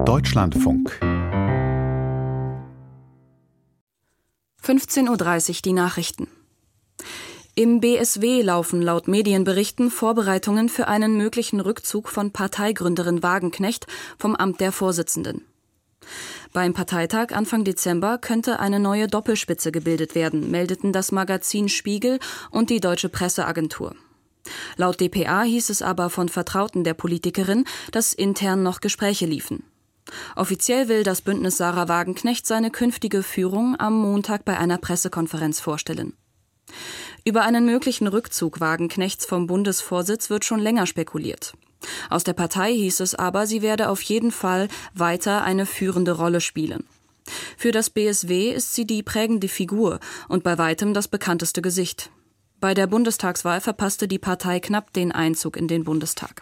Deutschlandfunk 15:30 Uhr die Nachrichten. Im BSW laufen laut Medienberichten Vorbereitungen für einen möglichen Rückzug von Parteigründerin Wagenknecht vom Amt der Vorsitzenden. Beim Parteitag Anfang Dezember könnte eine neue Doppelspitze gebildet werden, meldeten das Magazin Spiegel und die Deutsche Presseagentur. Laut dpa hieß es aber von Vertrauten der Politikerin, dass intern noch Gespräche liefen. Offiziell will das Bündnis Sarah Wagenknecht seine künftige Führung am Montag bei einer Pressekonferenz vorstellen. Über einen möglichen Rückzug Wagenknechts vom Bundesvorsitz wird schon länger spekuliert. Aus der Partei hieß es aber, sie werde auf jeden Fall weiter eine führende Rolle spielen. Für das BSW ist sie die prägende Figur und bei weitem das bekannteste Gesicht. Bei der Bundestagswahl verpasste die Partei knapp den Einzug in den Bundestag.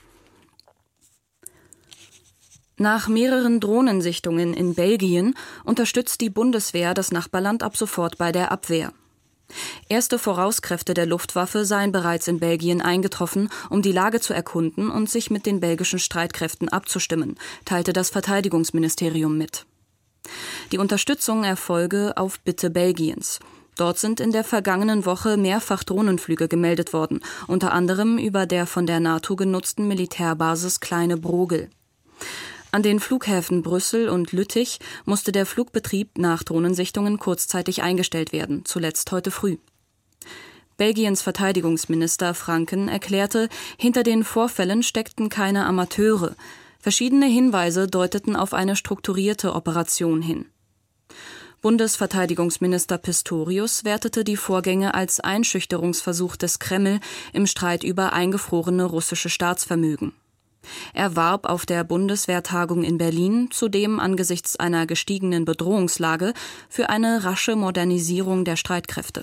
Nach mehreren Drohnensichtungen in Belgien unterstützt die Bundeswehr das Nachbarland ab sofort bei der Abwehr. Erste Vorauskräfte der Luftwaffe seien bereits in Belgien eingetroffen, um die Lage zu erkunden und sich mit den belgischen Streitkräften abzustimmen, teilte das Verteidigungsministerium mit. Die Unterstützung erfolge auf Bitte Belgiens. Dort sind in der vergangenen Woche mehrfach Drohnenflüge gemeldet worden, unter anderem über der von der NATO genutzten Militärbasis Kleine Brogel. An den Flughäfen Brüssel und Lüttich musste der Flugbetrieb nach Drohnensichtungen kurzzeitig eingestellt werden, zuletzt heute früh. Belgiens Verteidigungsminister Franken erklärte, hinter den Vorfällen steckten keine Amateure. Verschiedene Hinweise deuteten auf eine strukturierte Operation hin. Bundesverteidigungsminister Pistorius wertete die Vorgänge als Einschüchterungsversuch des Kreml im Streit über eingefrorene russische Staatsvermögen. Er warb auf der Bundeswehrtagung in Berlin zudem angesichts einer gestiegenen Bedrohungslage für eine rasche Modernisierung der Streitkräfte.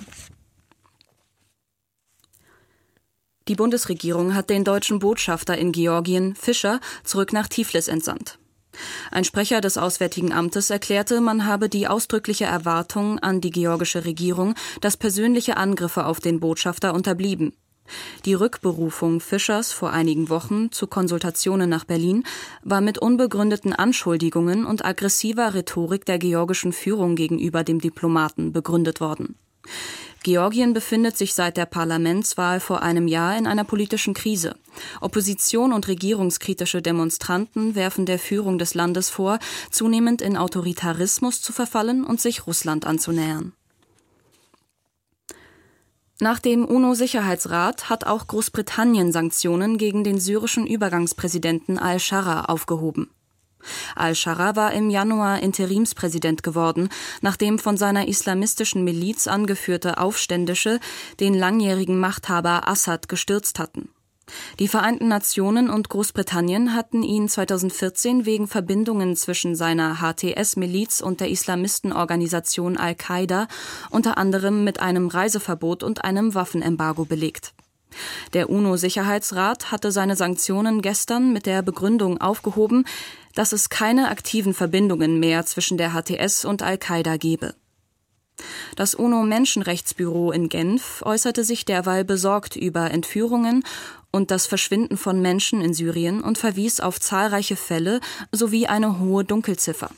Die Bundesregierung hat den deutschen Botschafter in Georgien, Fischer, zurück nach Tiflis entsandt. Ein Sprecher des Auswärtigen Amtes erklärte, man habe die ausdrückliche Erwartung an die georgische Regierung, dass persönliche Angriffe auf den Botschafter unterblieben. Die Rückberufung Fischers vor einigen Wochen zu Konsultationen nach Berlin war mit unbegründeten Anschuldigungen und aggressiver Rhetorik der georgischen Führung gegenüber dem Diplomaten begründet worden. Georgien befindet sich seit der Parlamentswahl vor einem Jahr in einer politischen Krise. Opposition und regierungskritische Demonstranten werfen der Führung des Landes vor, zunehmend in Autoritarismus zu verfallen und sich Russland anzunähern. Nach dem UNO-Sicherheitsrat hat auch Großbritannien Sanktionen gegen den syrischen Übergangspräsidenten al-Sharra aufgehoben. Al-Sharra war im Januar Interimspräsident geworden, nachdem von seiner islamistischen Miliz angeführte Aufständische den langjährigen Machthaber Assad gestürzt hatten. Die Vereinten Nationen und Großbritannien hatten ihn 2014 wegen Verbindungen zwischen seiner HTS-Miliz und der Islamistenorganisation Al-Qaida unter anderem mit einem Reiseverbot und einem Waffenembargo belegt. Der UNO-Sicherheitsrat hatte seine Sanktionen gestern mit der Begründung aufgehoben, dass es keine aktiven Verbindungen mehr zwischen der HTS und Al-Qaida gebe. Das UNO-Menschenrechtsbüro in Genf äußerte sich derweil besorgt über Entführungen und das Verschwinden von Menschen in Syrien und verwies auf zahlreiche Fälle sowie eine hohe Dunkelziffer.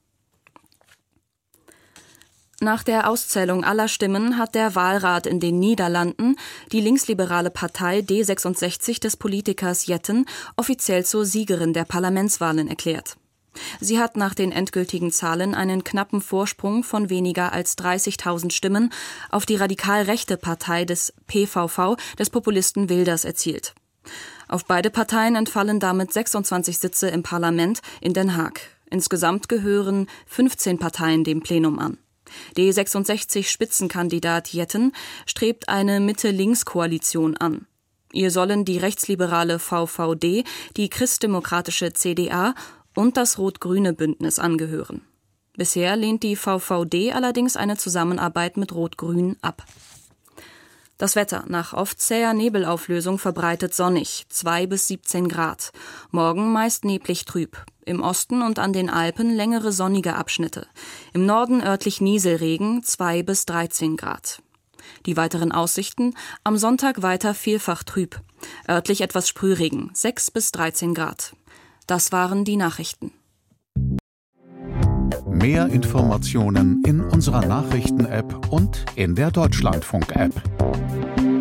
Nach der Auszählung aller Stimmen hat der Wahlrat in den Niederlanden die linksliberale Partei D66 des Politikers Jetten offiziell zur Siegerin der Parlamentswahlen erklärt. Sie hat nach den endgültigen Zahlen einen knappen Vorsprung von weniger als 30.000 Stimmen auf die radikal rechte Partei des PVV des Populisten Wilders erzielt. Auf beide Parteien entfallen damit 26 Sitze im Parlament in Den Haag. Insgesamt gehören 15 Parteien dem Plenum an. D66-Spitzenkandidat Jetten strebt eine Mitte-Links-Koalition an. Ihr sollen die rechtsliberale VVD, die christdemokratische CDA und das rot-grüne Bündnis angehören. Bisher lehnt die VVD allerdings eine Zusammenarbeit mit Rot-Grün ab. Das Wetter: nach oft zäher Nebelauflösung verbreitet sonnig, 2 bis 17 Grad. Morgen meist neblig trüb. Im Osten und an den Alpen längere sonnige Abschnitte. Im Norden örtlich Nieselregen, 2 bis 13 Grad. Die weiteren Aussichten: am Sonntag weiter vielfach trüb. Örtlich etwas Sprühregen, 6 bis 13 Grad. Das waren die Nachrichten. Mehr Informationen in unserer Nachrichten-App und in der Deutschlandfunk-App.